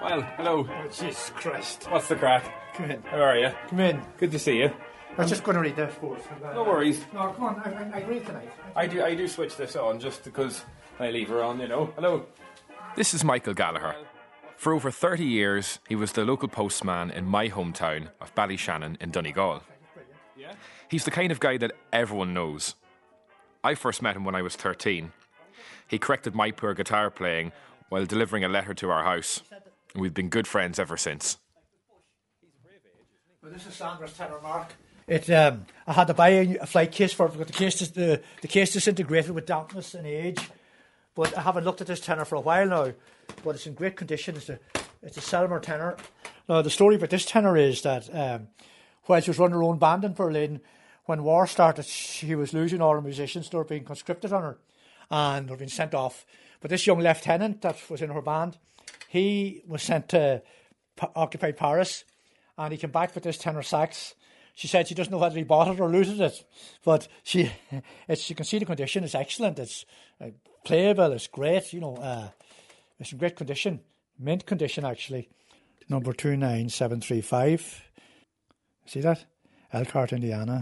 Well, hello. Oh, Jesus Christ. What's the crack? Come in. How are you? Come in. Good to see you. I'm just going to read the sports. No worries. No, come on. I read tonight. I do switch this on just because I leave her on, you know. Hello. This is Michael Gallagher. For over 30 years, he was the local postman in my hometown of Ballyshannon in Donegal. He's the kind of guy that everyone knows. I first met him when I was 13. He corrected my poor guitar playing while delivering a letter to our house. And we've been good friends ever since. Well, this is Sandra's tenor, Mark. I had to buy a flight case for it because the case disintegrated with dampness and age. But I haven't looked at this tenor for a while now. But it's in great condition. It's a Selmer tenor. Now, the story about this tenor is that while she was running her own band in Berlin, when war started, she was losing all her musicians. They were being conscripted on her and they were being sent off. But this young lieutenant that was in her band, he was sent to occupied Paris and he came back with this tenor sax. She said she doesn't know whether he bought it or looted it, but you can see the condition is excellent. It's playable, it's great, it's in great condition, mint condition actually. Number 29735. See that? Elkhart, Indiana.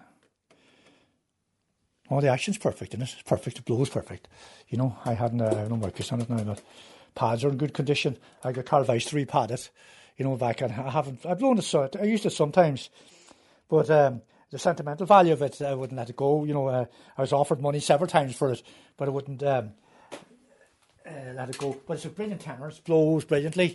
All the action's perfect, isn't it? It's perfect, the blow's perfect. I hadn't no more piece on it now, but pads are in good condition. I got Carl Weiss to repad it, back, and I've blown it, so I used it sometimes. But the sentimental value of it, I wouldn't let it go. I was offered money several times for it, but I wouldn't let it go. But it's a brilliant tenor. It blows brilliantly.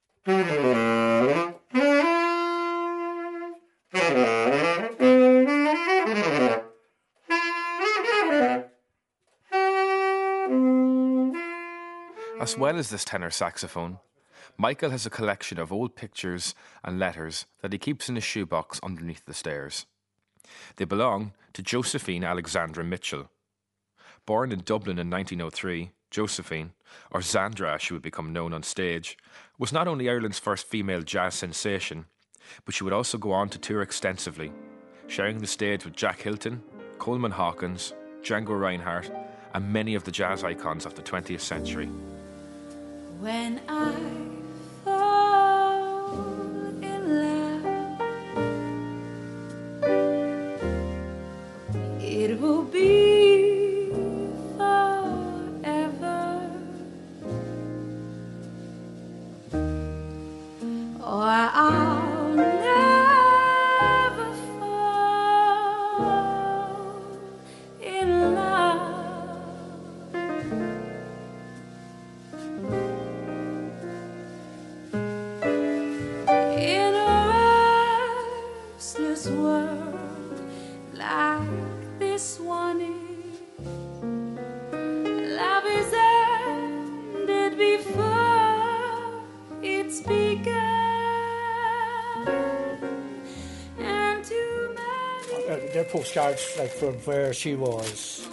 As well as this tenor saxophone, Michael has a collection of old pictures and letters that he keeps in his shoebox underneath the stairs. They belong to Josephine Alexandra Mitchell. Born in Dublin in 1903, Josephine, or Zandra as she would become known on stage, was not only Ireland's first female jazz sensation, but she would also go on to tour extensively, sharing the stage with Jack Hilton, Coleman Hawkins, Django Reinhardt, and many of the jazz icons of the 20th century. When I fall in love, it will be forever, or I'll never fall in love. In a restless world like this one is, love is ended before it's begun, and too many. They're postcards from where she was.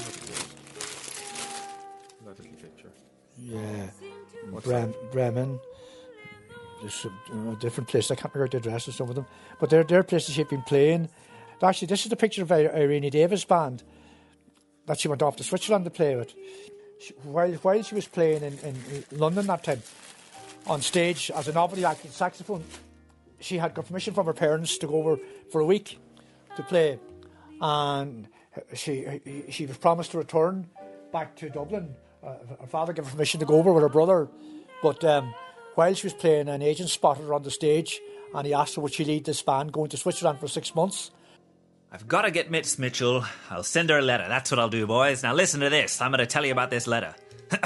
That little picture. Yeah, Bremen. There's a different place. I can't remember the address of some of them, but they're places she'd been playing. Actually, this is the picture of Irene Davis' band that she went off to Switzerland to play with. While she was playing in London that time, on stage as a novelty act in saxophone, she had got permission from her parents to go over for a week to play, and she was promised to return back to Dublin. Her father gave her permission to go over with her brother, but while she was playing, an agent spotted her on the stage and he asked her would she lead this band going to Switzerland for 6 months. I've got to get Miss Mitchell. I'll send her a letter. That's what I'll do, boys. Now listen to this. I'm going to tell you about this letter.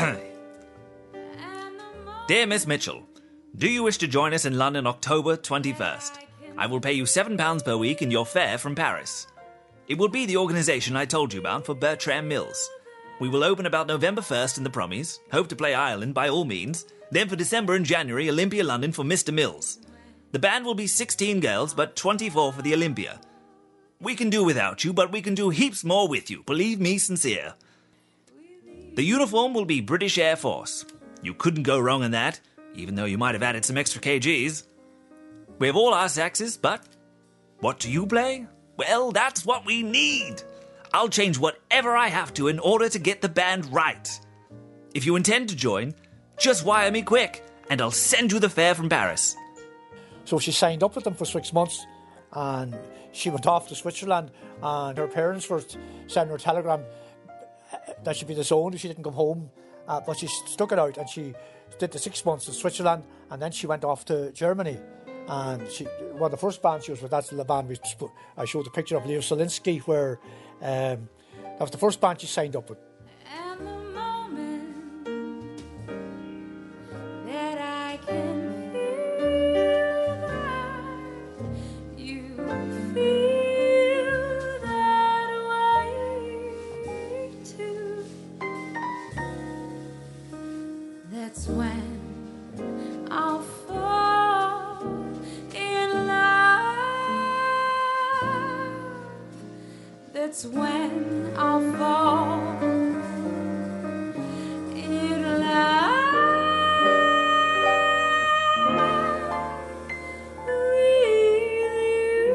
Dear Miss Mitchell, do you wish to join us in London October 21st? I will pay you £7 per week in your fare from Paris. It will be the organisation I told you about for Bertram Mills. We will open about November 1st in the Promies. Hope to play Ireland by all means. Then for December and January, Olympia London for Mr. Mills. The band will be 16 girls, but 24 for the Olympia. We can do without you, but we can do heaps more with you, believe me sincere. The uniform will be British Air Force. You couldn't go wrong in that, even though you might have added some extra kgs. We have all our saxes, but what do you play? Well, that's what we need. I'll change whatever I have to in order to get the band right. If you intend to join, just wire me quick, and I'll send you the fare from Paris. So she signed up with them for 6 months, and she went off to Switzerland, and her parents were sending her a telegram that she'd be disowned if she didn't come home. But she stuck it out, and she did the 6 months in Switzerland, and then she went off to Germany. And one of the first bands she was with, that's the band I showed the picture of, Leo Solinsky, where that was the first band she signed up with. And the moment that I can feel that you feel that way too, that's when I'll fall in love. That's when I'll fall in love with you.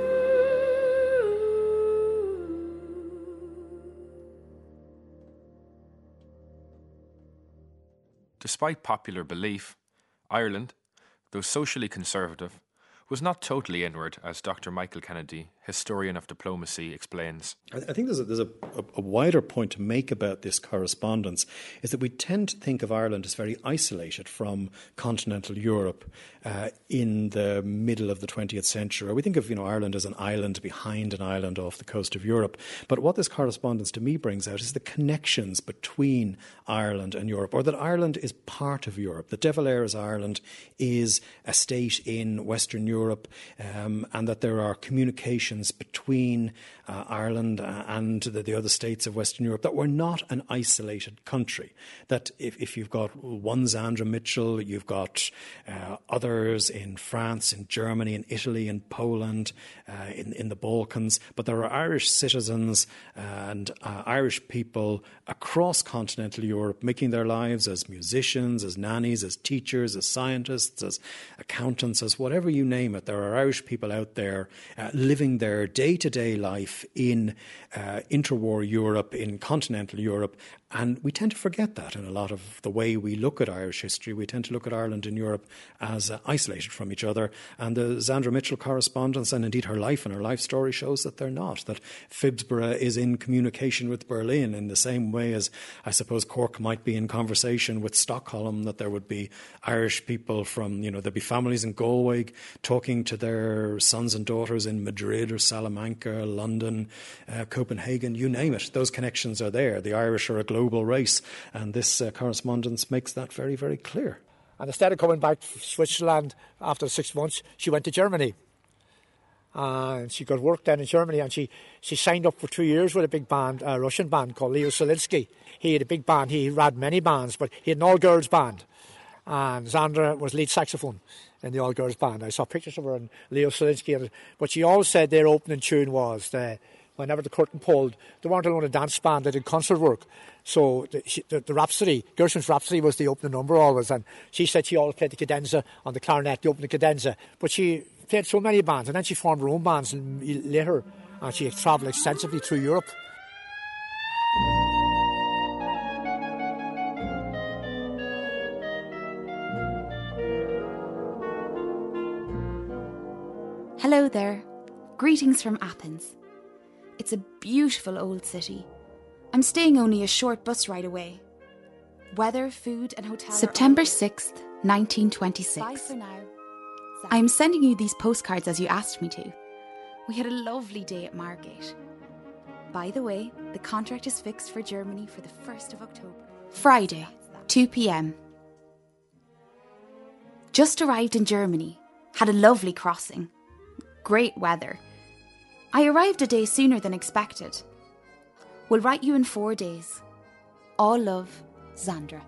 Despite popular belief, Ireland, though socially conservative, was not totally inward, as Dr. Michael Kennedy, historian of diplomacy, explains. I think there's a wider point to make about this correspondence, is that we tend to think of Ireland as very isolated from continental Europe in the middle of the 20th century. We think of Ireland as an island behind an island off the coast of Europe. But what this correspondence to me brings out is the connections between Ireland and Europe, or that Ireland is part of Europe, that De Valera's Ireland is a state in Western Europe, and that there are communications between Ireland and the other states of Western Europe, that we're not an isolated country, that if you've got one Zandra Mitchell, you've got others in France, in Germany, in Italy, in Poland, in the Balkans, but there are Irish citizens and Irish people across continental Europe making their lives as musicians, as nannies, as teachers, as scientists, as accountants, as whatever you name it. There are Irish people out there living their day-to-day life in interwar Europe, in continental Europe, and we tend to forget that in a lot of the way we look at Irish history. We tend to look at Ireland and Europe as isolated from each other, and the Zandra Mitchell correspondence, and indeed her life and her life story, shows that they're not, that Phibsborough is in communication with Berlin in the same way as, I suppose, Cork might be in conversation with Stockholm, that there would be Irish people from, there'd be families in Galway talking to their sons and daughters in Madrid or Salamanca, London, Copenhagen, you name it. Those connections are there. The Irish are a global race, and this correspondence makes that very, very clear. And instead of coming back to Switzerland after 6 months, she went to Germany. And she got work then in Germany, and she signed up for 2 years with a big band, a Russian band called Leo Solinsky. He had a big band. He ran many bands, but he had an all-girls band. And Zandra was lead saxophone in the all-girls band. I saw pictures of her and Leo Solinsky. But she always said their opening tune was, whenever the curtain pulled, they weren't alone a dance band, they did concert work. So the Rhapsody, Gershwin's Rhapsody was the opening number always. And she said she always played the cadenza on the clarinet, the opening cadenza. But she played so many bands, and then she formed her own bands later. And she travelled extensively through Europe. Hello there. Greetings from Athens. It's a beautiful old city. I'm staying only a short bus ride away. Weather, food and hotel... September 6th, 1926. Bye for now. I'm sending you these postcards as you asked me to. We had a lovely day at Margate. By the way, the contract is fixed for Germany for the 1st of October. Friday, 2 p.m. Just arrived in Germany. Had a lovely crossing. Great weather. I arrived a day sooner than expected. Will write you in 4 days. All love, Zandra.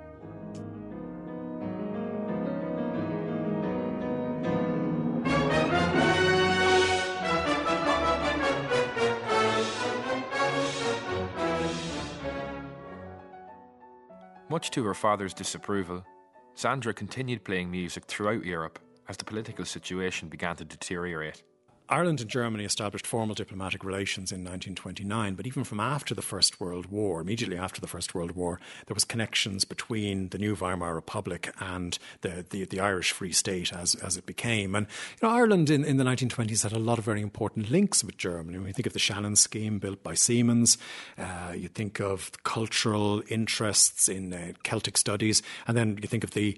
Much to her father's disapproval, Zandra continued playing music throughout Europe as the political situation began to deteriorate. Ireland and Germany established formal diplomatic relations in 1929, but even from after the First World War, immediately after the First World War, there was connections between the new Weimar Republic and the Irish Free State as it became. And Ireland in the 1920s had a lot of very important links with Germany. When you think of the Shannon scheme built by Siemens, you think of cultural interests in Celtic studies, and then you think of the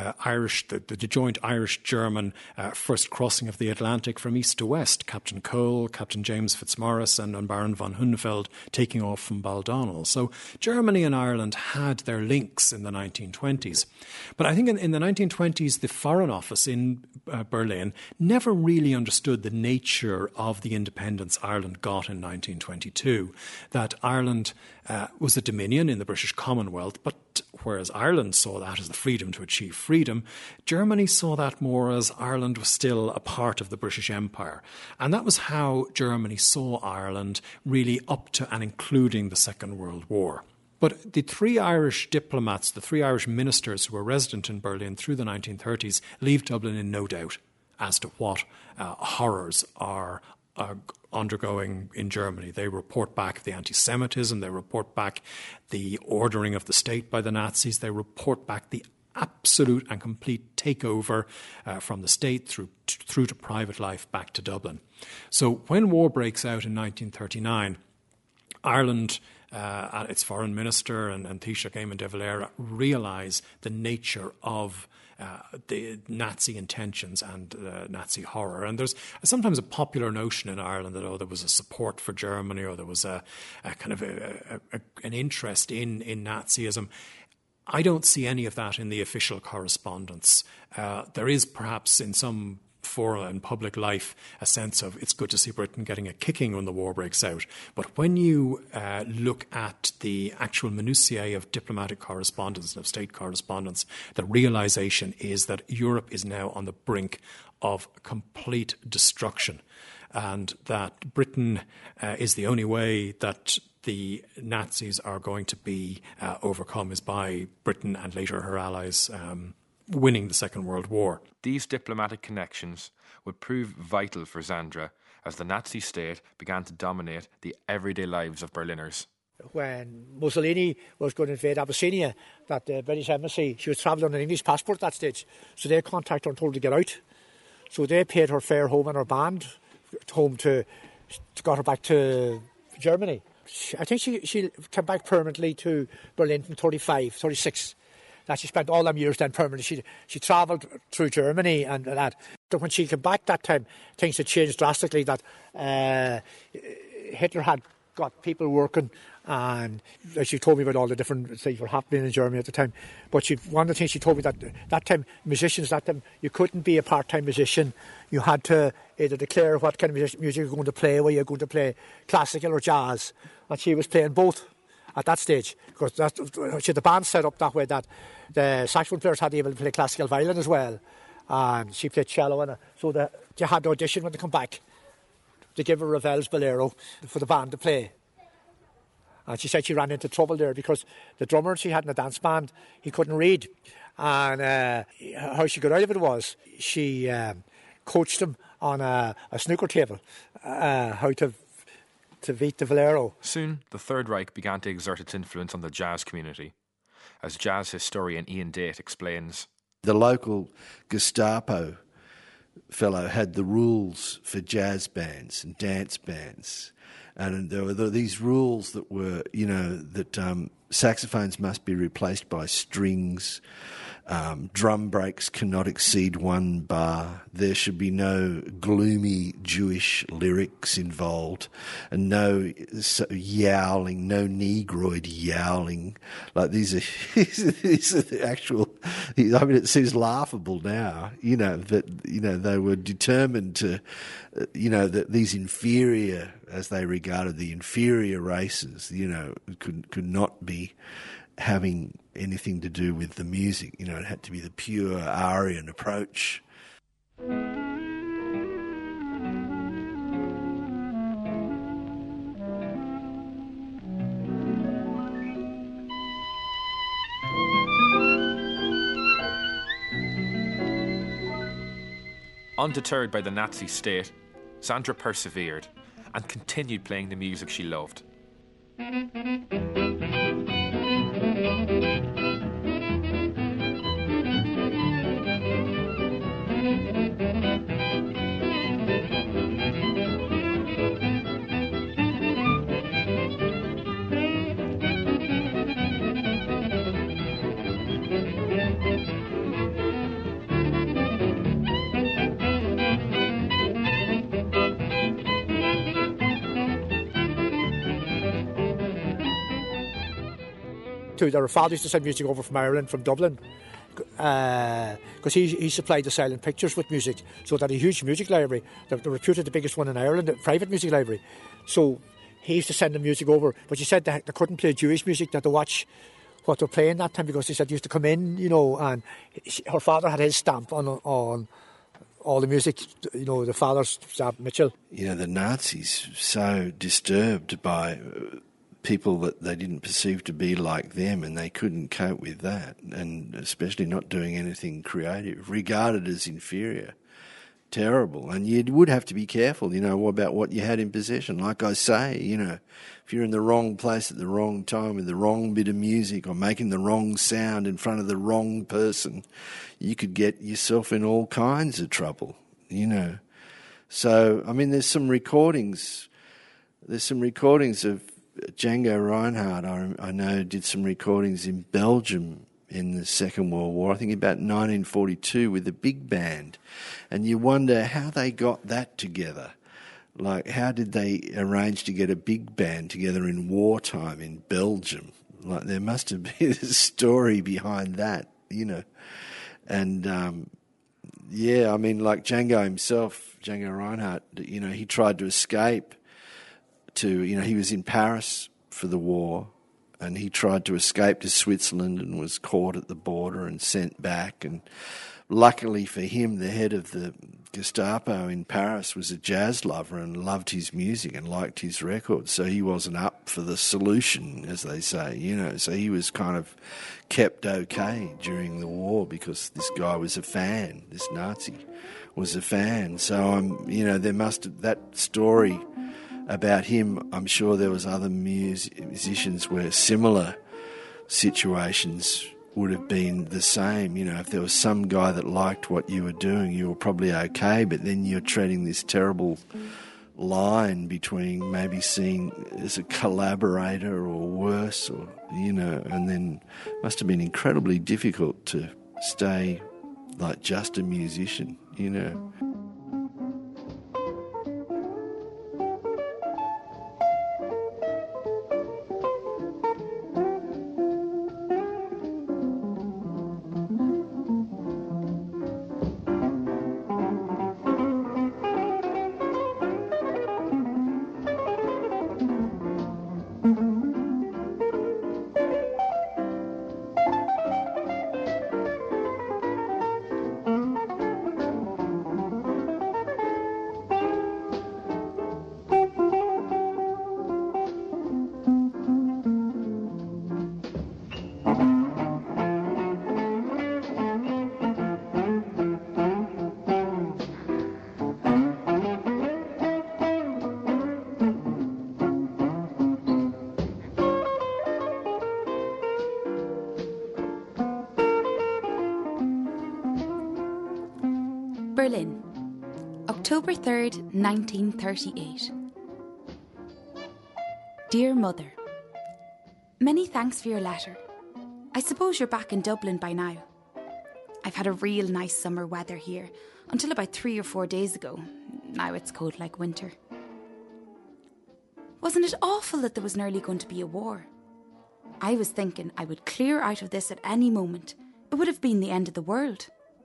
joint Irish-German first crossing of the Atlantic from east to west. Captain Cole, Captain James Fitzmaurice and Baron von Hunefeld taking off from Baldonnel. So Germany and Ireland had their links in the 1920s. But I think in the 1920s, the Foreign Office in Berlin never really understood the nature of the independence Ireland got in 1922, that Ireland was a dominion in the British Commonwealth, but whereas Ireland saw that as the freedom to achieve freedom, Germany saw that more as Ireland was still a part of the British Empire. And that was how Germany saw Ireland really up to and including the Second World War. But the three Irish diplomats, the three Irish ministers who were resident in Berlin through the 1930s, leave Dublin in no doubt as to what horrors are undergoing in Germany. They report back the anti-Semitism, they report back the ordering of the state by the Nazis, they report back the absolute and complete takeover from the state through to private life back to Dublin. So when war breaks out in 1939, Ireland, its foreign minister and Taoiseach Eamon de Valera realise the nature of the Nazi intentions and Nazi horror. And there's sometimes a popular notion in Ireland that, there was a support for Germany, or there was a kind of an interest in Nazism. I don't see any of that in the official correspondence. There is perhaps in some fora in public life a sense of it's good to see Britain getting a kicking when the war breaks out. But when you look at the actual minutiae of diplomatic correspondence and of state correspondence, the realisation is that Europe is now on the brink of complete destruction, and that Britain is the only way that the Nazis are going to be overcome is by Britain and later her allies winning the Second World War. These diplomatic connections would prove vital for Sandra as the Nazi state began to dominate the everyday lives of Berliners. When Mussolini was going to invade Abyssinia, that the British embassy, she was travelling on an English passport at that stage, so they contacted her and told her to get out. So they paid her fare home and her band home to got her back to Germany. I think she came back permanently to Berlin from 36. That she spent all them years then permanently. She travelled through Germany and that. So when she came back that time, things had changed drastically. That Hitler had got people working, and she told me about all the different things were happening in Germany at the time. But one of the things she told me that time, musicians, that time you couldn't be a part-time musician. You had to either declare what kind of music you're going to play, whether you're going to play classical or jazz. And she was playing both at that stage, because she had the band set up that way that the saxophone players had to be able to play classical violin as well, and she played cello, and so they had to audition when they come back to give her Ravel's Bolero for the band to play. And she said she ran into trouble there because the drummer she had in the dance band, he couldn't read, and how she got out of it was she coached him on a snooker table how to beat the Bolero. Soon, the Third Reich began to exert its influence on the jazz community. As jazz historian Ian Date explains, the local Gestapo fellow had the rules for jazz bands and dance bands. And there were these rules that were, that saxophones must be replaced by strings, drum breaks cannot exceed 1 bar, there should be no gloomy Jewish lyrics involved, and no yowling, no negroid yowling. Like these are the actual, I mean, it seems laughable now, that, they were determined to, that these inferior, as they regarded the inferior races, could not be having anything to do with the music. It had to be the pure Aryan approach. Undeterred by the Nazi state, Sandra persevered and continued playing the music she loved. Their father used to send music over from Ireland, from Dublin, because he supplied the silent pictures with music, so that a huge music library, they're reputed the biggest one in Ireland, a private music library. So he used to send the music over, but he said they couldn't play Jewish music, that to watch what they're playing that time, because he said they used to come in, and her father had his stamp on all the music, the father's Mitchell. The Nazis so disturbed by people that they didn't perceive to be like them, and they couldn't cope with that, and especially not doing anything creative, regarded as inferior. Terrible. And you would have to be careful, about what you had in possession. Like I say, if you're in the wrong place at the wrong time with the wrong bit of music or making the wrong sound in front of the wrong person, you could get yourself in all kinds of trouble, So, there's some recordings. There's some recordings of Django Reinhardt, I know, did some recordings in Belgium in the Second World War, I think about 1942, with a big band. And you wonder how they got that together. Like, how did they arrange to get a big band together in wartime in Belgium? Like, there must have been a story behind that, And, like Django himself, Django Reinhardt, he tried to escape he was in Paris for the war, and he tried to escape to Switzerland and was caught at the border and sent back. And luckily for him, the head of the Gestapo in Paris was a jazz lover and loved his music and liked his records, so he wasn't up for the solution, as they say, So he was kind of kept okay during the war because this guy was a fan, this Nazi was a fan. So, there must have that story about him. I'm sure there was other musicians where similar situations would have been the same. If there was some guy that liked what you were doing, you were probably okay, but then you're treading this terrible line between maybe seeing as a collaborator or worse, or and then it must have been incredibly difficult to stay like just a musician, Berlin, October 3rd, 1938. Dear Mother, many thanks for your letter. I suppose you're back in Dublin by now. I've had a real nice summer weather here until about 3 or 4 days ago. Now it's cold like winter. Wasn't it awful that there was nearly going to be a war? I was thinking I would clear out of this at any moment. It would have been the end of the world.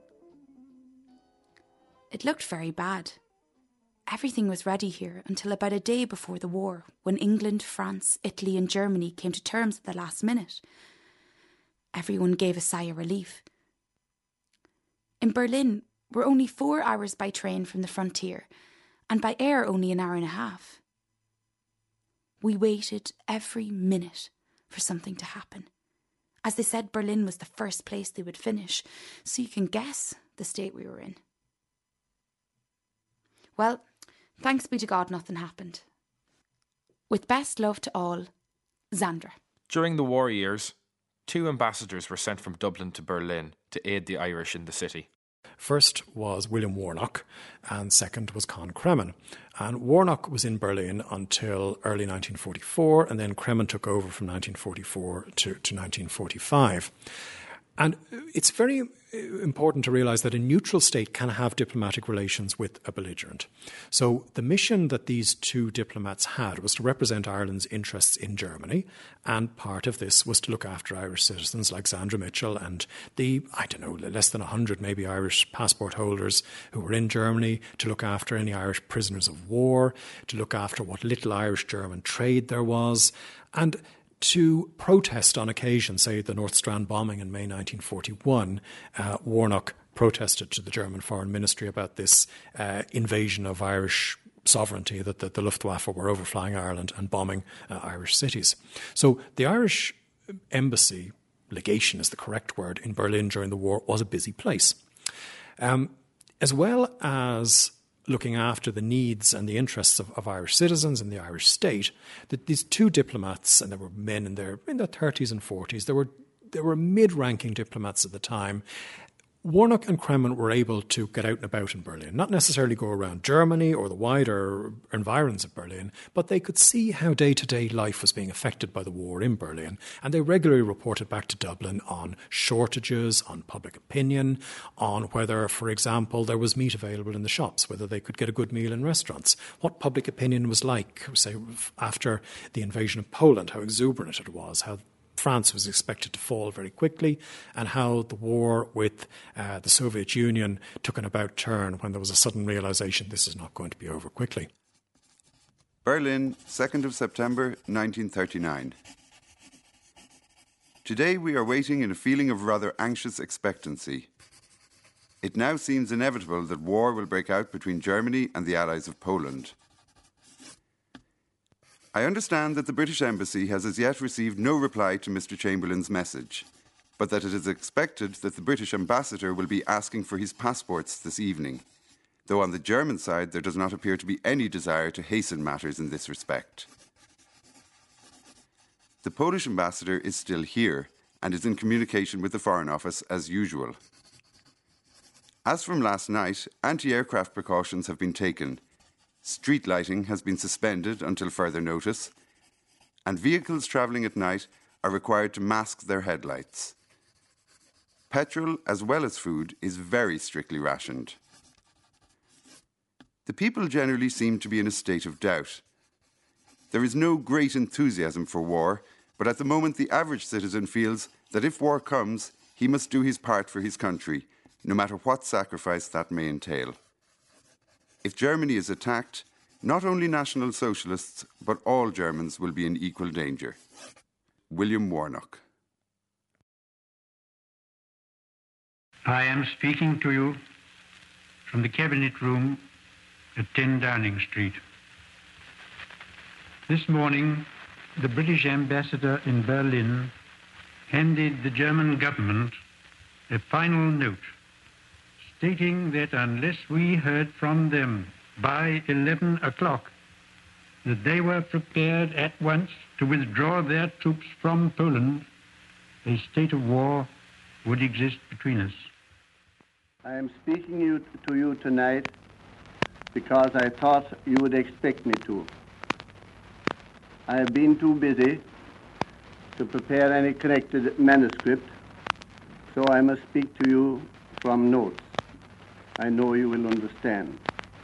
It looked very bad. Everything was ready here until about a day before the war, when England, France, Italy and Germany came to terms at the last minute. Everyone gave a sigh of relief. In Berlin, we're only 4 hours by train from the frontier, and by air only an hour and a half. We waited every minute for something to happen. As they said, Berlin was the first place they would finish, so you can guess the state we were in. Well, Thanks be to God nothing happened. With best love to all, Xandra. During the war years, 2 ambassadors were sent from Dublin to Berlin to aid the Irish in the city. First was William Warnock, and second was Con Cremen. And Warnock was in Berlin until early 1944, and then Cremen took over from 1944 to 1945. And it's very important to realise that a neutral state can have diplomatic relations with a belligerent. So the mission that these 2 diplomats had was to represent Ireland's interests in Germany, and part of this was to look after Irish citizens like Xandra Mitchell and the, less than 100 maybe Irish passport holders who were in Germany, to look after any Irish prisoners of war, to look after what little Irish-German trade there was, and to protest on occasion, say the North Strand bombing in May 1941, Warnock protested to the German Foreign Ministry about this invasion of Irish sovereignty, that the Luftwaffe were overflying Ireland and bombing Irish cities. So the Irish embassy, legation is the correct word, in Berlin during the war was a busy place. As well as looking after the needs and the interests of Irish citizens and the Irish state, that these 2 diplomats, and there were men in their 30s and 40s, there were mid-ranking diplomats at the time. Warnock and Cremen were able to get out and about in Berlin, not necessarily go around Germany or the wider environs of Berlin, but they could see how day-to-day life was being affected by the war in Berlin, and they regularly reported back to Dublin on shortages, on public opinion, on whether, for example, there was meat available in the shops, whether they could get a good meal in restaurants, what public opinion was like, say, after the invasion of Poland, how exuberant it was, how France was expected to fall very quickly, and how the war with the Soviet Union took an about turn when there was a sudden realisation this is not going to be over quickly. Berlin, 2nd of September 1939. Today we are waiting in a feeling of rather anxious expectancy. It now seems inevitable that war will break out between Germany and the Allies of Poland. I understand that the British Embassy has as yet received no reply to Mr. Chamberlain's message, but that it is expected that the British ambassador will be asking for his passports this evening, though on the German side there does not appear to be any desire to hasten matters in this respect. The Polish ambassador is still here and is in communication with the Foreign Office as usual. As from last night, anti-aircraft precautions have been taken. Street lighting has been suspended until further notice, and vehicles travelling at night are required to mask their headlights. Petrol, as well as food, is very strictly rationed. The people generally seem to be in a state of doubt. There is no great enthusiasm for war, but at the moment the average citizen feels that if war comes, he must do his part for his country, no matter what sacrifice that may entail. If Germany is attacked, not only National Socialists, but all Germans will be in equal danger. William Warnock. I am speaking to you from the Cabinet Room at 10 Downing Street. This morning, the British ambassador in Berlin handed the German government a final note stating that unless we heard from them by 11 o'clock, that they were prepared at once to withdraw their troops from Poland, a state of war would exist between us. I am speaking to you tonight because I thought you would expect me to. I have been too busy to prepare any connected manuscript, so I must speak to you from notes. I know you will understand.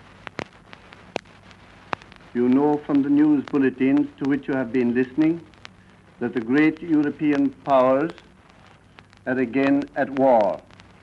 You know from the news bulletins to which you have been listening that the great European powers are again at war.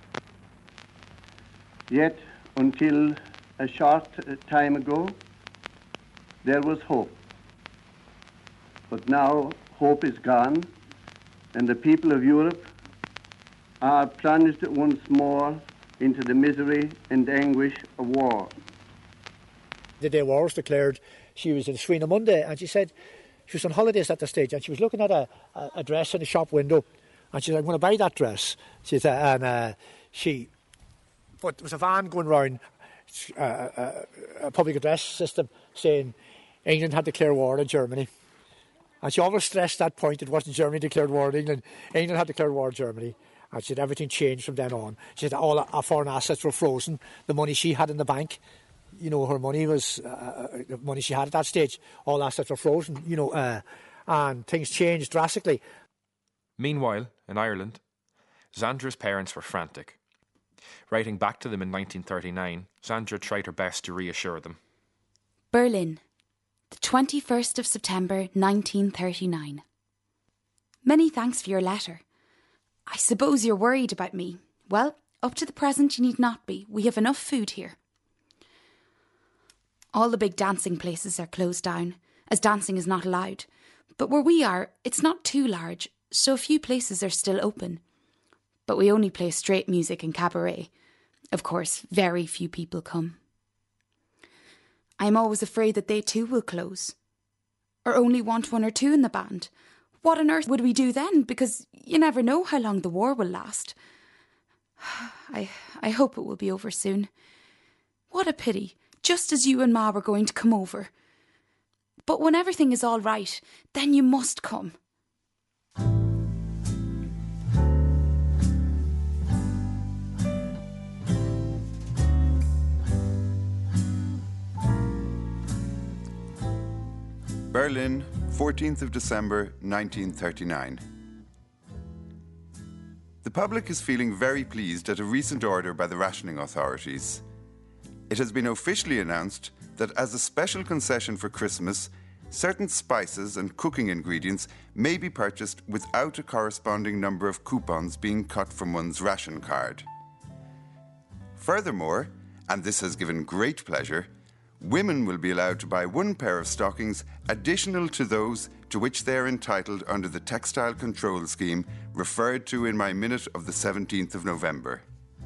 Yet, until a short time ago, there was hope. But now hope is gone, and the people of Europe are plunged once more into the misery and anguish of war. The day war was declared, she was in Sweenamunde, and she said she was on holidays at the stage, and she was looking at a dress in a shop window, and she said, I'm going to buy that dress. She said, but there was a van going round a public address system saying England had declared war on Germany. And she always stressed that point. It wasn't Germany declared war on England. England had declared war on Germany. And she said everything changed from then on. She said all our foreign assets were frozen. The money she had in the bank, her money was the money she had at that stage. All assets were frozen, and things changed drastically. Meanwhile, in Ireland, Zandra's parents were frantic. Writing back to them in 1939, Zandra tried her best to reassure them. Berlin, the 21st of September 1939. Many thanks for your letter. I suppose you're worried about me. Well, up to the present you need not be. We have enough food here. All the big dancing places are closed down, as dancing is not allowed. But where we are, it's not too large, so a few places are still open. But we only play straight music and cabaret. Of course, very few people come. I am always afraid that they too will close. Or only want one or two in the band. What on earth would we do then? Because you never know how long the war will last. I hope it will be over soon. What a pity, just as you and Ma were going to come over. But when everything is all right, then you must come. Berlin, 14th of December 1939. The public is feeling very pleased at a recent order by the rationing authorities. It has been officially announced that as a special concession for Christmas, certain spices and cooking ingredients may be purchased without a corresponding number of coupons being cut from one's ration card. Furthermore, and this has given great pleasure, women will be allowed to buy one pair of stockings additional to those to which they are entitled under the Textile Control Scheme referred to in my minute of the 17th of November.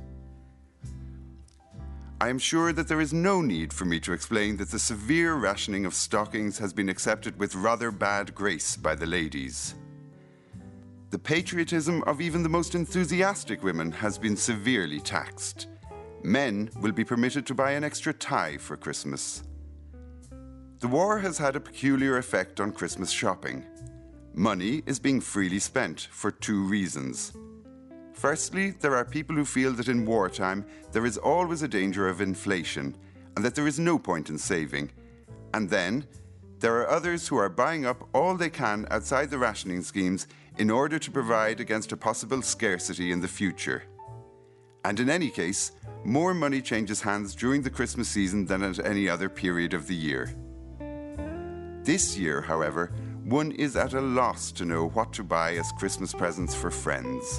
I am sure that there is no need for me to explain that the severe rationing of stockings has been accepted with rather bad grace by the ladies. The patriotism of even the most enthusiastic women has been severely taxed. Men will be permitted to buy an extra tie for Christmas. The war has had a peculiar effect on Christmas shopping. Money is being freely spent for two reasons. Firstly, there are people who feel that in wartime there is always a danger of inflation and that there is no point in saving. And then, there are others who are buying up all they can outside the rationing schemes in order to provide against a possible scarcity in the future. And in any case, more money changes hands during the Christmas season than at any other period of the year. This year, however, one is at a loss to know what to buy as Christmas presents for friends.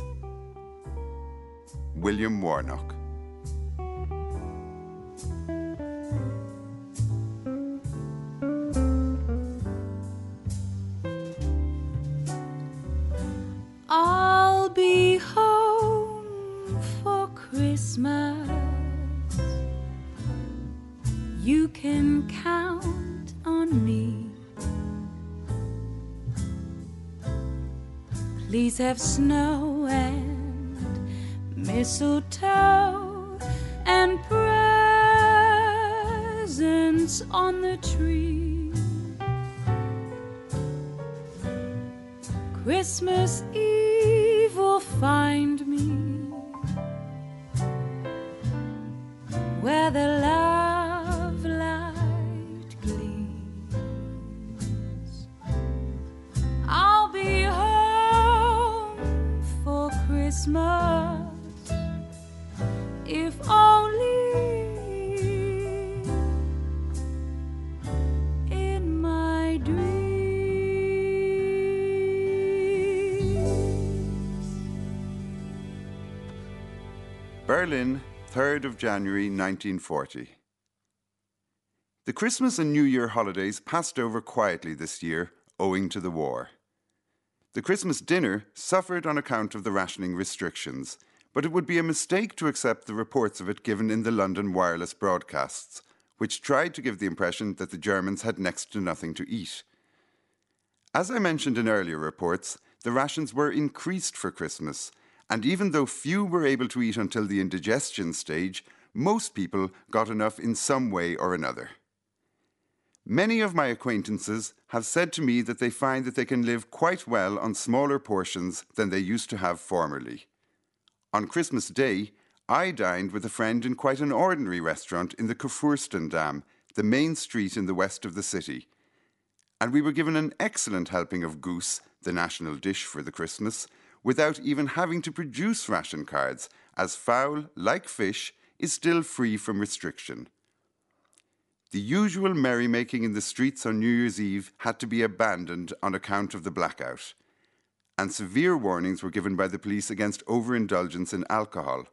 William Warnock. I'll be home for Christmas. You can count on me. Please have snow and mistletoe and presents on the tree. Christmas Eve will find me where the love light gleams. I'll be home for Christmas, if only in my dreams. Berlin, 3rd of January 1940. The Christmas and New Year holidays passed over quietly this year, owing to the war. The Christmas dinner suffered on account of the rationing restrictions, but it would be a mistake to accept the reports of it given in the London wireless broadcasts, which tried to give the impression that the Germans had next to nothing to eat. As I mentioned in earlier reports, the rations were increased for Christmas, and even though few were able to eat until the indigestion stage, most people got enough in some way or another. Many of my acquaintances have said to me that they find that they can live quite well on smaller portions than they used to have formerly. On Christmas Day, I dined with a friend in quite an ordinary restaurant in the Kurfürstendamm, the main street in the west of the city. And we were given an excellent helping of goose, the national dish for the Christmas, without even having to produce ration cards, as fowl, like fish, is still free from restriction. The usual merrymaking in the streets on New Year's Eve had to be abandoned on account of the blackout, and severe warnings were given by the police against overindulgence in alcohol.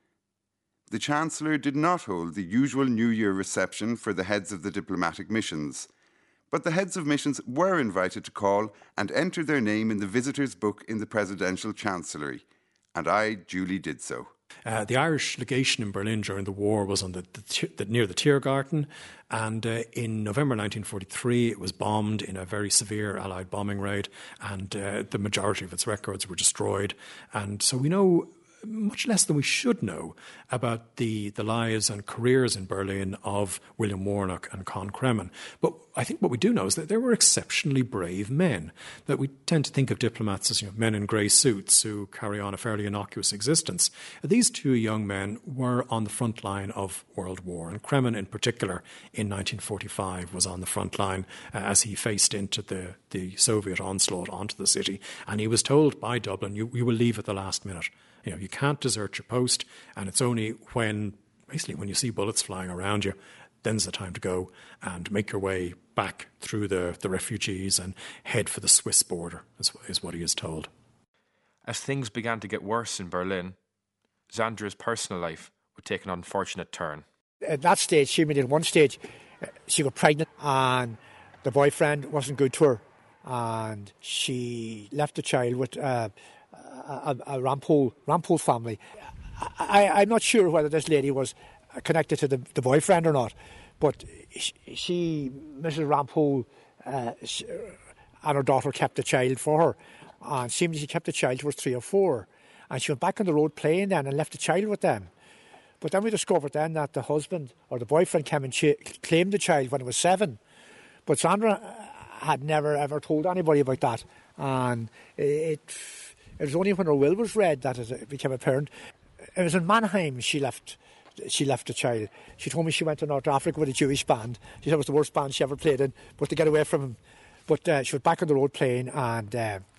The Chancellor did not hold the usual New Year reception for the heads of the diplomatic missions, but the heads of missions were invited to call and enter their name in the visitors' book in the presidential chancellery, and I duly did so. The Irish legation in Berlin during the war was on near the Tiergarten, and in November 1943 it was bombed in a very severe Allied bombing raid, and the majority of its records were destroyed. And so we know much less than we should know about the lives and careers in Berlin of William Warnock and Con Cremen. But I think what we do know is that they were exceptionally brave men, that we tend to think of diplomats as men in grey suits who carry on a fairly innocuous existence. These two young men were on the front line of World War, and Cremen in particular in 1945 was on the front line as he faced into the Soviet onslaught onto the city, and he was told by Dublin, you will leave at the last minute. You can't desert your post, and it's only when you see bullets flying around you, then's the time to go and make your way back through the refugees and head for the Swiss border, is what he is told. As things began to get worse in Berlin, Zandra's personal life would take an unfortunate turn. At that stage, she made it one stage, she got pregnant and the boyfriend wasn't good to her, and she left the child with a Rampole family. I'm not sure whether this lady was connected to the boyfriend or not, but she Mrs. Rampole, and her daughter kept the child for her, and seemed she kept the child till she was 3 or 4, and she went back on the road playing then and left the child with them. But then we discovered then that the husband or the boyfriend came and claimed the child when it was 7, but Sandra had never ever told anybody about that, and it was only when her will was read that it became apparent. It was in Mannheim she left the child. She told me she went to North Africa with a Jewish band. She said it was the worst band she ever played in, but to get away from him. But she was back on the road playing, and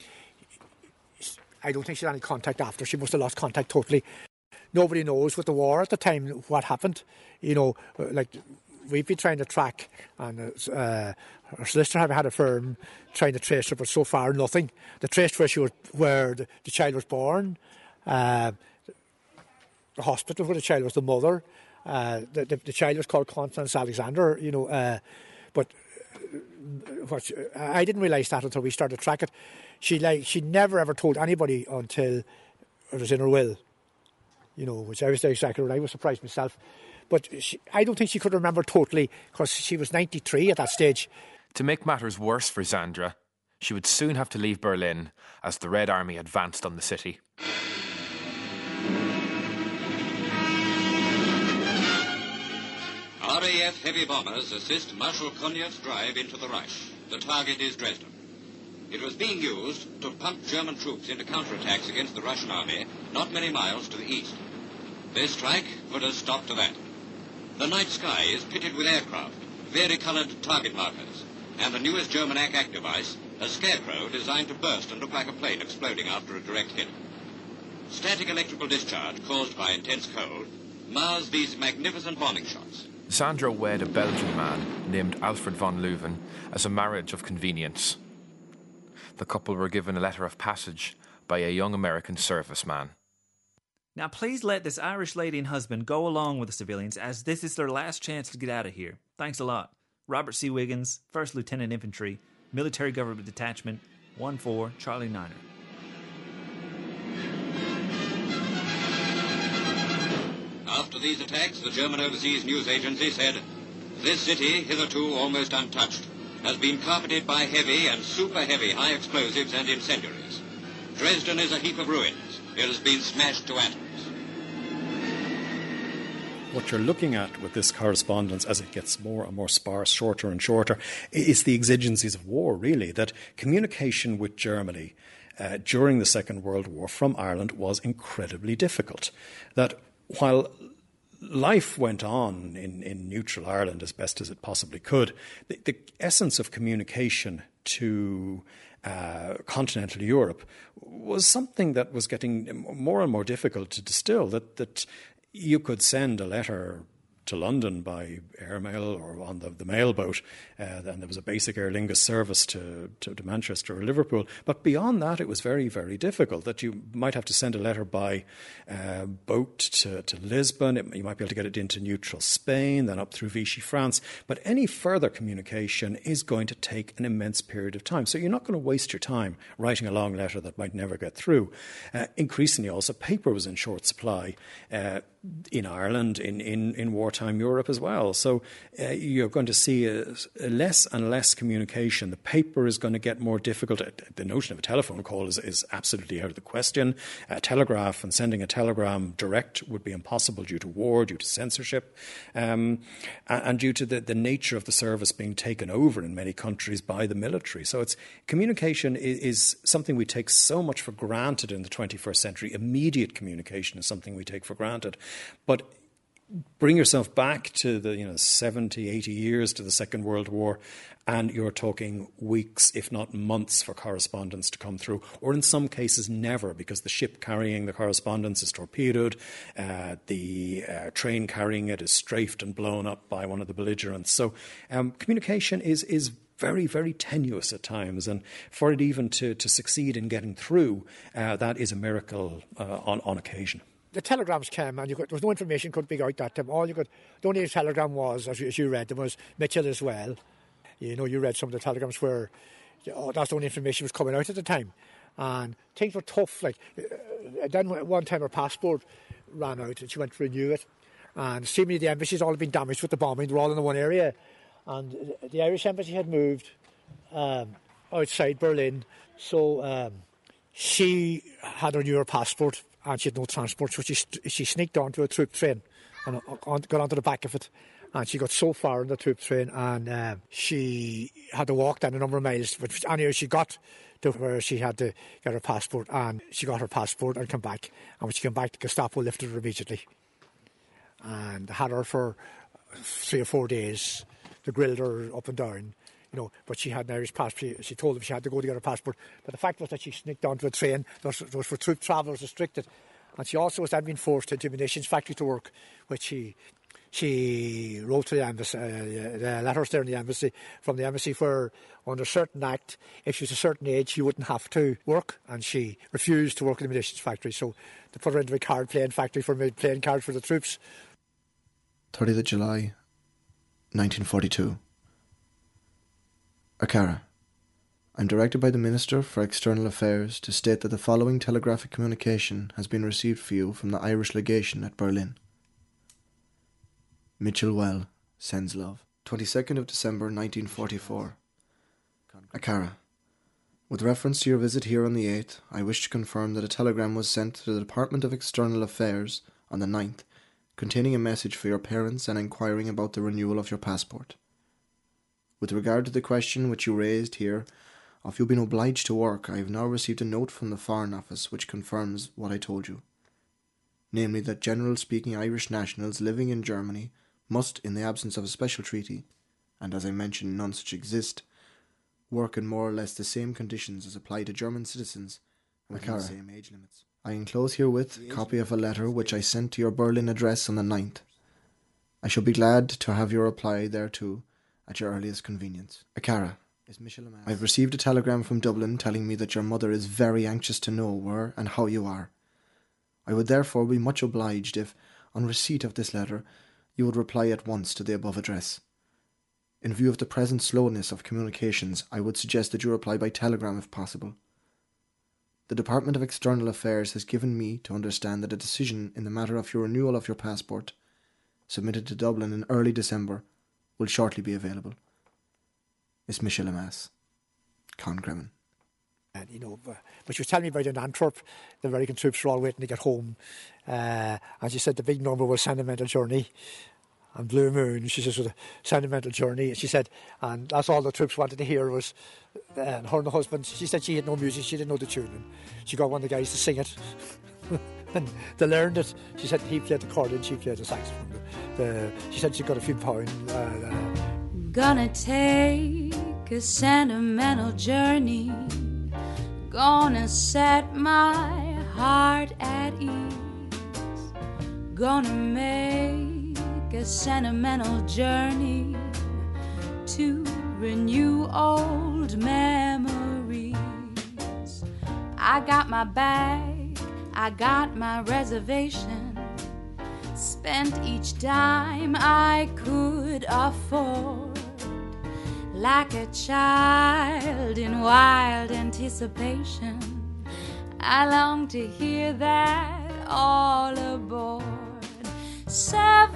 I don't think she had any contact after. She must have lost contact totally. Nobody knows with the war at the time what happened. Like we've been trying to track, and her solicitor had a firm trying to trace her, but so far nothing. They traced where the child was born, the hospital where the child was, the mother. The child was called Constance Alexander, but I didn't realise that until we started to track it. She never ever told anybody until it was in her will, which I was very second. I was surprised myself. But I don't think she could remember totally, because she was 93 at that stage. To make matters worse for Zandra, she would soon have to leave Berlin as the Red Army advanced on the city. RAF heavy bombers assist Marshal Konev's drive into the Reich. The target is Dresden. It was being used to pump German troops into counterattacks against the Russian army not many miles to the east. This strike put a stop to that. The night sky is pitted with aircraft, vari-coloured target markers, and the newest German ack device, a scarecrow designed to burst and look like a plane exploding after a direct hit. Static electrical discharge caused by intense cold mars these magnificent bombing shots. Zandra wed a Belgian man named Alfred von Leuven as a marriage of convenience. The couple were given a letter of passage by a young American serviceman. Now please let this Irish lady and husband go along with the civilians, as this is their last chance to get out of here. Thanks a lot. Robert C. Wiggins, 1st Lieutenant Infantry, Military Government Detachment, 1-4 Charlie Niner. After these attacks, the German Overseas News Agency said, "This city, hitherto almost untouched, has been carpeted by heavy and super-heavy high explosives and incendiaries. Dresden is a heap of ruins. It has been smashed to atoms." what you're looking at with this correspondence as it gets more and more sparse, shorter and shorter, is the exigencies of war, really, that communication with Germany during the Second World War from Ireland was incredibly difficult. That while life went on in neutral Ireland as best as it possibly could, the essence of communication to continental Europe was something that was getting more and more difficult to distill, that you could send a letter to London by airmail or on the mailboat, and there was a basic Aer Lingus service to Manchester or Liverpool. But beyond that, it was very, very difficult, that you might have to send a letter by boat to Lisbon. You might be able to get it into neutral Spain, then up through Vichy, France. But any further communication is going to take an immense period of time. So you're not going to waste your time writing a long letter that might never get through. Increasingly also, paper was in short supply in Ireland, in wartime Europe as well. So you're going to see less and less communication. The paper is going to get more difficult. The notion of a telephone call is absolutely out of the question. A telegraph and sending a telegram direct would be impossible due to war, due to censorship, and due to the nature of the service being taken over in many countries by the military. So communication is something we take so much for granted in the 21st century. Immediate communication is something we take for granted. But bring yourself back to the 70, 80 years to the Second World War, and you're talking weeks, if not months, for correspondence to come through, or in some cases never, because the ship carrying the correspondence is torpedoed, the train carrying it is strafed and blown up by one of the belligerents. So communication is very, very tenuous at times, and for it even to succeed in getting through, that is a miracle on occasion. The telegrams came, and there was no information could be out that time. The only telegram was, as you read, there was Mitchell as well. You read some of the telegrams where that's the only information was coming out at the time. And things were tough. Like, then one time her passport ran out and she went to renew it. And seemingly the embassies all had been damaged with the bombing. They were all in the one area. And the Irish embassy had moved outside Berlin. So she had to renew her passport, and she had no transport, so she sneaked onto a troop train and got onto the back of it. And she got so far in the troop train, and she had to walk down a number of miles. But anyway, she got to where she had to get her passport, and she got her passport and came back. And when she came back, the Gestapo lifted her immediately and had her for 3 or 4 days. They grilled her up and down. But she had an Irish passport. She told them she had to go to get her passport. But the fact was that she sneaked onto a train. Those for troop travellers restricted. And she also was then being forced into a munitions factory to work, which she wrote to the embassy, the letters there in the embassy, from the embassy, where under a certain act, if she was a certain age, she wouldn't have to work. And she refused to work in the munitions factory. So they put her into a card playing factory for playing cards for the troops. 30th of July, 1942. Akara. I'm directed by the Minister for External Affairs to state that the following telegraphic communication has been received for you from the Irish Legation at Berlin. Mitchell Well sends love. 22nd of December 1944. Akara. With reference to your visit here on the 8th, I wish to confirm that a telegram was sent to the Department of External Affairs on the 9th, containing a message for your parents and inquiring about the renewal of your passport. With regard to the question which you raised here of you being obliged to work, I have now received a note from the Foreign Office which confirms what I told you, namely that general-speaking Irish nationals living in Germany must, in the absence of a special treaty, and as I mentioned none such exist, work in more or less the same conditions as apply to German citizens within the same age limits. I enclose herewith a copy of a letter which I sent to your Berlin address on the 9th. I shall be glad to have your reply thereto at your earliest convenience. Akara. I have received a telegram from Dublin telling me that your mother is very anxious to know where and how you are. I would therefore be much obliged if, on receipt of this letter, you would reply at once to the above address. In view of the present slowness of communications, I would suggest that you reply by telegram if possible. The Department of External Affairs has given me to understand that a decision in the matter of your renewal of your passport, submitted to Dublin in early December, will shortly be available. Miss Michel Amas, Con Cremin. And, but she was telling me about in Antwerp, the American troops were all waiting to get home. And she said the big number was Sentimental Journey and Blue Moon. She says, Sentimental Journey. And she said, and that's all the troops wanted to hear was her and the husband. She said she had no music, she didn't know the tune. And she got one of the guys to sing it. And they learned it. She said he played the accordion, she played the saxophone. She said she got a few pounds. Gonna take a sentimental journey. Gonna set my heart at ease. Gonna make a sentimental journey to renew old memories. I got my bag, I got my reservation. Spent each dime I could afford. Like a child in wild anticipation, I long to hear that all aboard. 7,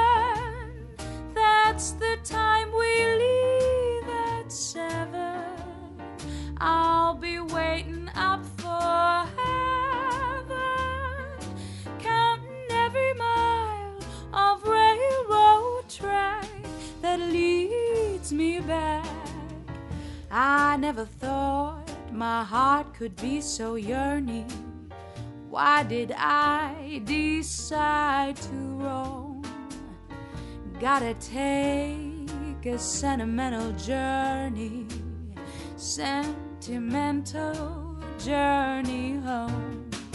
that's the time we leave at 7. I'll be waiting up for heaven, counting every mile of railroad track that leads me back. I never thought my heart could be so yearning. Why did I decide to roam? Gotta take a sentimental journey, sentimental journey home.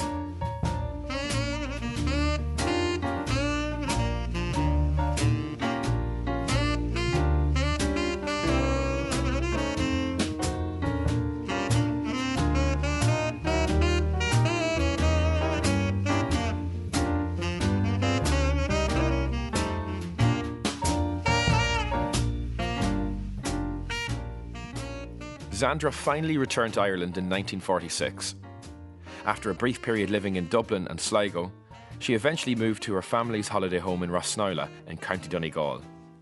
Zandra finally returned to Ireland in 1946. After a brief period living in Dublin and Sligo, she eventually moved to her family's holiday home in Rossnaula in County Donegal.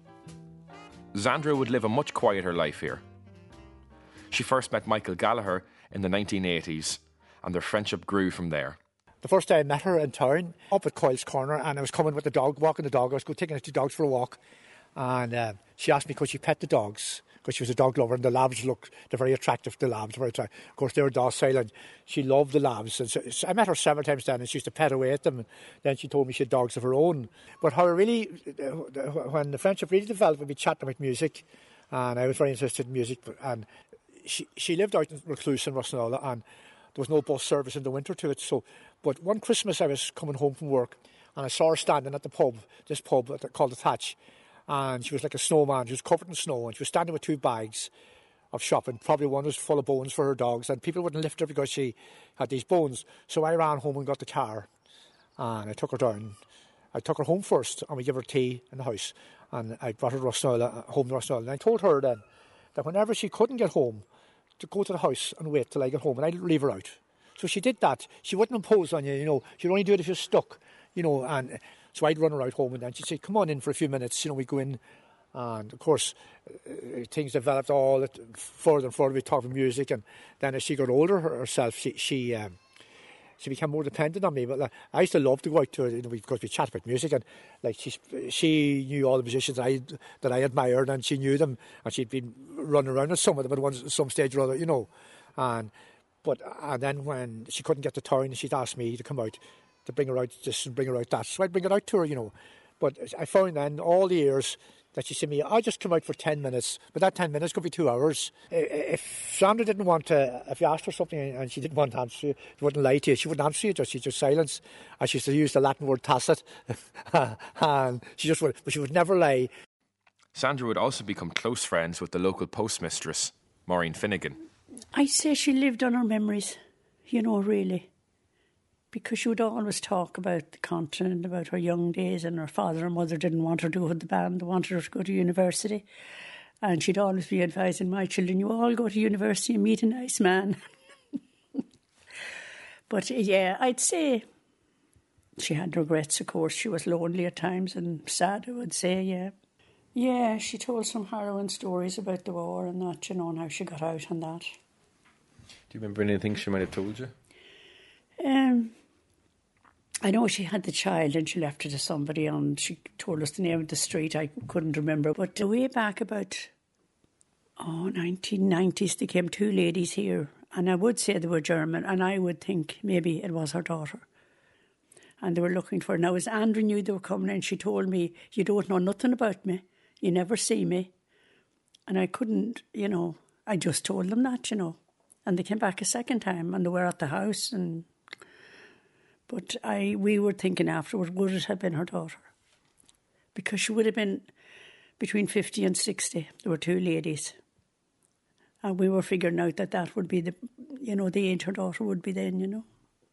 Zandra would live a much quieter life here. She first met Michael Gallagher in the 1980s, and their friendship grew from there. The first day I met her in town, up at Coyle's Corner, and I was coming with the dog, walking the dog. I was taking the 2 dogs for a walk, and she asked me could she pet the dogs, because she was a dog lover, and the labs they're very attractive, Of course, they were docile, and she loved the labs. And so I met her several times then, and she used to pet away at them, and then she told me she had dogs of her own. But when the friendship really developed, we'd be chatting about music, and I was very interested in music, and she lived out in Recluse in Rossnaula, and there was no bus service in the winter to it. But one Christmas I was coming home from work, and I saw her standing at this pub called The Thatch, and she was like a snowman. She was covered in snow, and she was standing with 2 bags of shopping. Probably one was full of bones for her dogs, and people wouldn't lift her because she had these bones. So I ran home and got the car, and I took her down. I took her home first, and we gave her tea in the house, and I brought her home to Rossnaula. And I told her then that whenever she couldn't get home, to go to the house and wait till I get home, and I'd leave her out. So she did that. She wouldn't impose on you, She'd only do it if you're stuck, and so I'd run her out home, and then she'd say, come on in for a few minutes, we'd go in, and of course, things developed all further and further. We'd talk about music, and then as she got older herself, she became more dependent on me. But I used to love to go out to her, because we chat about music, and she knew all the musicians that I admired, and she knew them, and she'd been running around with some of them at some stage or other, and then when she couldn't get to town, she'd ask me to come out to bring her out this and bring her out that. So I'd bring it out to her, But I found then all the years that she said to me, I just come out for 10 minutes, but that 10 minutes could be 2 hours. If Sandra didn't want to, if you asked her something and she didn't want to answer you, she wouldn't lie to you, she wouldn't answer you, she'd just silence. And she used to use the Latin word tacit, and but she would never lie. Sandra would also become close friends with the local postmistress, Maureen Finnegan. I'd say she lived on her memories, really. Because she would always talk about the continent, about her young days, and her father and mother didn't want her to go to the band, they wanted her to go to university. And she'd always be advising my children, you all go to university and meet a nice man. But yeah, I'd say she had regrets, of course. She was lonely at times and sad, I would say, yeah. Yeah, she told some harrowing stories about the war and that, and how she got out and that. Do you remember anything she might have told you? I know she had the child and she left it to somebody and she told us the name of the street. I couldn't remember. But way back about 1990s, there came two ladies here. And I would say they were German, and I would think maybe it was her daughter. And they were looking for her. Now, as Andrew knew they were coming in, she told me, you don't know nothing about me. You never see me. And I couldn't, I just told them that, And they came back a second time and they were at the house. But we were thinking afterwards, would it have been her daughter? Because she would have been between 50 and 60. There were two ladies. And we were figuring out that would be the age her daughter would be then,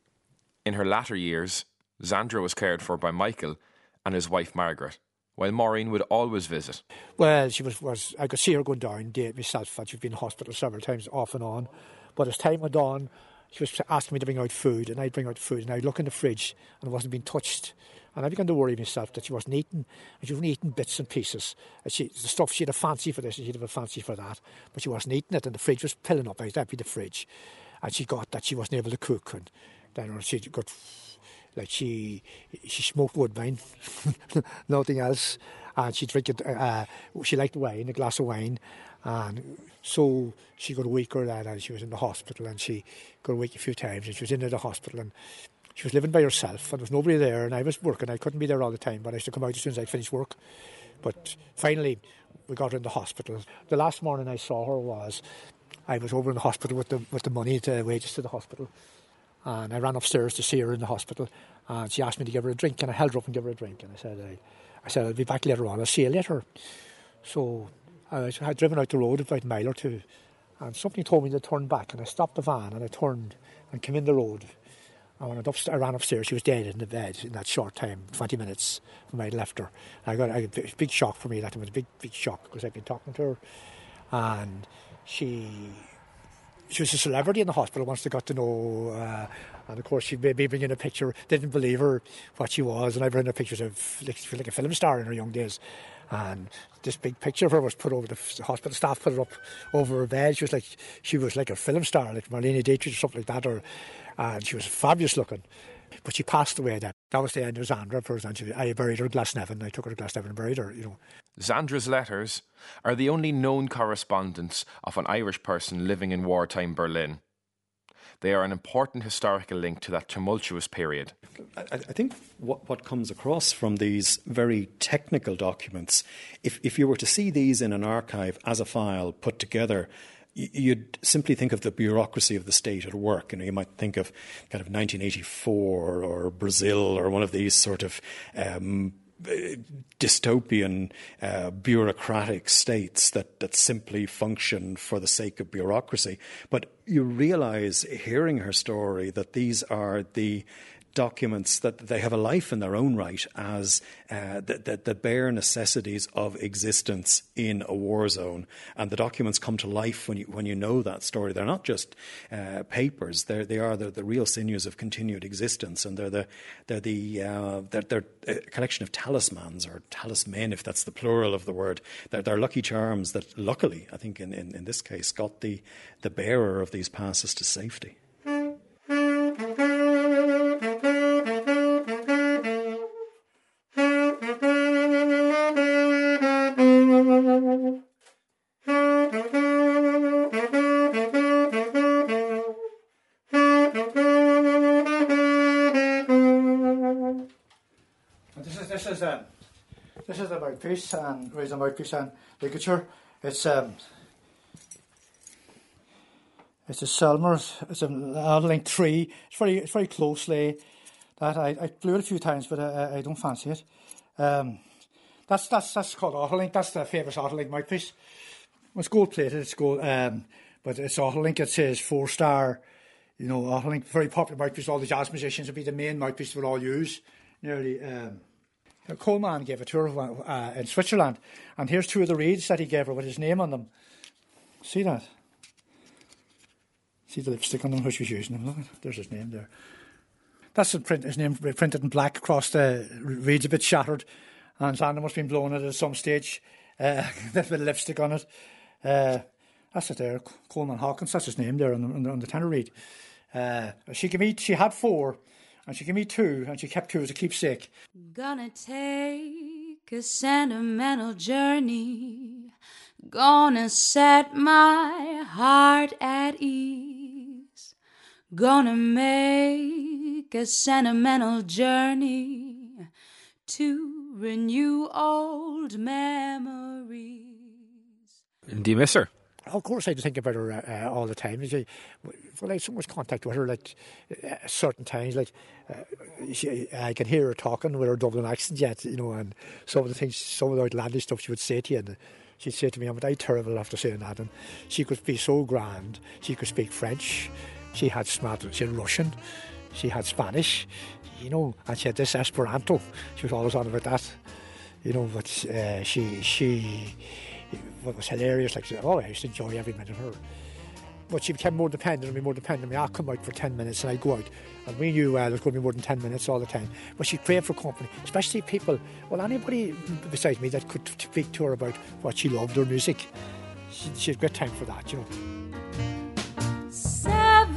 In her latter years, Zandra was cared for by Michael and his wife Margaret, while Maureen would always visit. Well, she was I could see her going down, date myself, and she'd been in hospital several times, off and on. But as time went on, she was asking me to bring out food, and I'd bring out food, and I'd look in the fridge, and it wasn't being touched. And I began to worry myself that she wasn't eating, and she wasn't eating bits and pieces. And the stuff, she had a fancy for this, and she'd have a fancy for that, but she wasn't eating it, and the fridge was filling up. I'd empty the fridge, and she got that she wasn't able to cook, and then she got, like, she smoked woodbine, nothing else, and she drank it, she liked wine, a glass of wine, and so she got weaker then, and she was in the hospital, and she got weak a few times, and she was in the hospital, and she was living by herself, and there was nobody there, and I was working. I couldn't be there all the time, but I used to come out as soon as I finished work. But finally, we got her in the hospital. The last morning I saw her was, I was over in the hospital with the money, the wages to the hospital, and I ran upstairs to see her in the hospital, and she asked me to give her a drink, and I held her up and gave her a drink, and I said I'll be back later on, I'll see you later. So I had driven out the road about a mile or two, and something told me to turn back, and I stopped the van, and I turned and came in the road. I ran upstairs, she was dead in the bed in that short time, 20 minutes from I'd left her. I got a big shock for me, that was a big shock, because I'd been talking to her, and she was a celebrity in the hospital once they got to know, and of course she'd maybe bring in a picture, didn't believe her what she was, and I brought in pictures of like a film star in her young days. And this big picture of her was put over, the hospital staff put it up over her bed. She was like a film star, like Marlene Dietrich or something like that, and she was fabulous looking. But she passed away then. That was the end of Zandra. I buried her in Glasnevin. I took her to Glasnevin and buried her, Zandra's letters are the only known correspondence of an Irish person living in wartime Berlin. They are an important historical link to that tumultuous period. I think what comes across from these very technical documents, if you were to see these in an archive as a file put together, you'd simply think of the bureaucracy of the state at work. You might think of kind of 1984 or Brazil or one of these sort of dystopian bureaucratic states that simply function for the sake of bureaucracy. But you realise, hearing her story, that these are the documents that they have a life in their own right as the bare necessities of existence in a war zone, and the documents come to life when you know that story. They're not just papers; they are the real sinews of continued existence, and they're a collection of talismans, or talismen, if that's the plural of the word. They're lucky charms that, luckily, I think in this case, got the bearer of these passes to safety. This is the mouthpiece, and raise the mouthpiece and ligature. It's a Selmer. It's an Adelink 3. It's very closely. That I blew it a few times, but I don't fancy it. That's called Autolink. That's the famous Autolink mouthpiece. It's gold plated. It's gold, but it's Autolink. It says 4-star. Autolink, very popular mouthpiece. All the jazz musicians would be the main mouthpiece we'll all use. Nearly. Coleman gave it to her in Switzerland, and here's two of the reeds that he gave her with his name on them. See that? See the lipstick on them, how she was using them? Look, there's his name there. That's his name printed in black across the reeds, a bit shattered, and Xander must have been blowing it at some stage. There's a bit of lipstick on it. That's it there, Coleman Hawkins, that's his name there on the tenor reed. She had 4, and she gave me 2, and she kept 2 as a keepsake. Gonna take a sentimental journey, gonna set my heart at ease, gonna make a sentimental journey to renew old memories. Do you miss her? Of course, I think about her all the time. I had so much contact with her, like certain times, like I can hear her talking with her Dublin accent yet, you know, and some of the outlandish stuff she would say to you, and she'd say to me, "I'm terrible after saying that." And she could be so grand. She could speak French. She had Russian. She had Spanish, you know, and she had this Esperanto. She was always on about that, you know. But what was hilarious, like, I used to enjoy every minute of her. But she became more dependent on me. I'd come out for 10 minutes and I'd go out. And we knew there was going to be more than 10 minutes all the time. But she craved for company, especially people, anybody besides me that could speak to her about what she loved, her music. She had great time for that, you know. 7,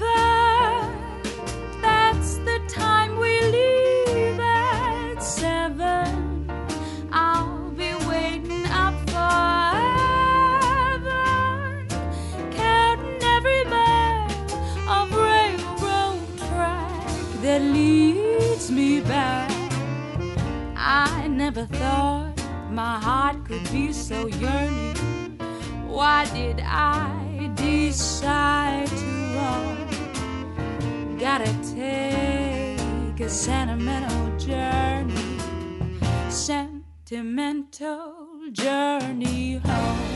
that's the time we leave at 7. I'll be waiting up for heaven, counting every mile of railroad track that leads me back. I never thought my heart could be so yearning. Why did I decide to run? Gotta take a sentimental journey home.